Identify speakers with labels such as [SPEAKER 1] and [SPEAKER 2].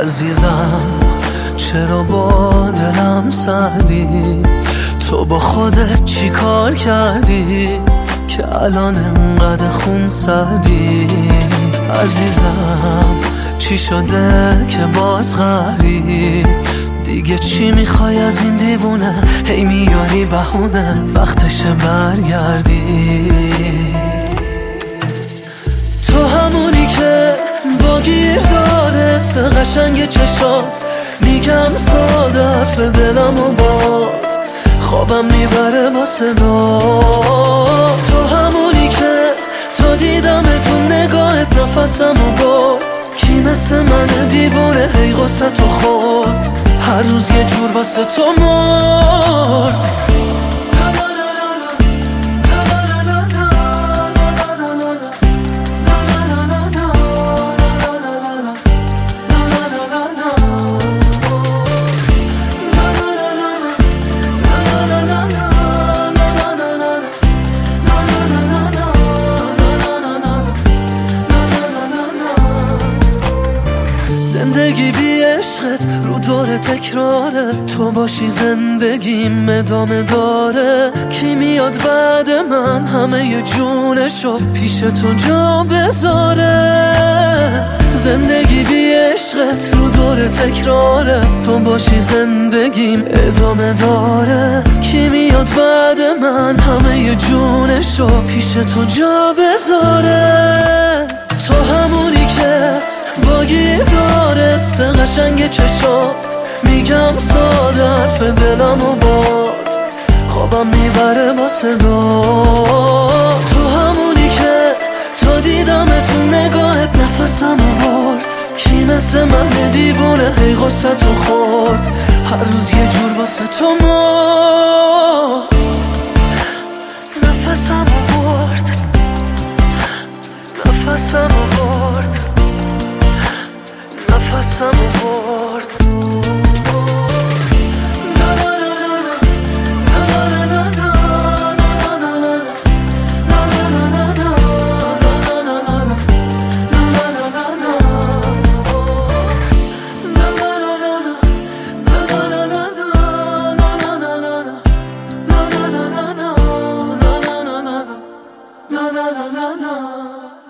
[SPEAKER 1] عزیزم چرا با دلم سردی؟ تو با خودت چی کار کردی که الان انقدر خون سردی؟ عزیزم چی شده که باز قهری؟ دیگه چی میخوای از این دیوونه؟ هی میاری بهونه وقتشه برگردی. تو همونی که با گیر داره قشنگ چشات، میگم ساده حرف دلم و باد خوابم میبره با صدا. تو همونی که تا دیدم تو نگاهت نفسم و برد، کی مثل من دیوونه هی غصه تو خورد، هر روز یه جور واسه تو مرد. زندگی بی عشقت رو دور تکراره، تو باشی زندگیم ادامه داره. کی میاد بعد من همه ی جونشو پیش تو جا بذاره؟ زندگی بی عشقت رو دور تکراره، تو باشی زندگیم ادامه داره. کی میاد بعد من همه ی جونشو پیش تو جا بذاره؟ تو همونی که با گیر داره قشنگ چشات، میگم ساده حرف دلم و باد خوابم میبره با صدا. تو همونی که تا دیدم تو نگاهت نفسم و برد، کی مثل من دیوونه هی غصه تو خورد، هر روز یه جور واسه تو مرد. نفسم و برد، نفسم و برد، نفسم و برد. Na na na na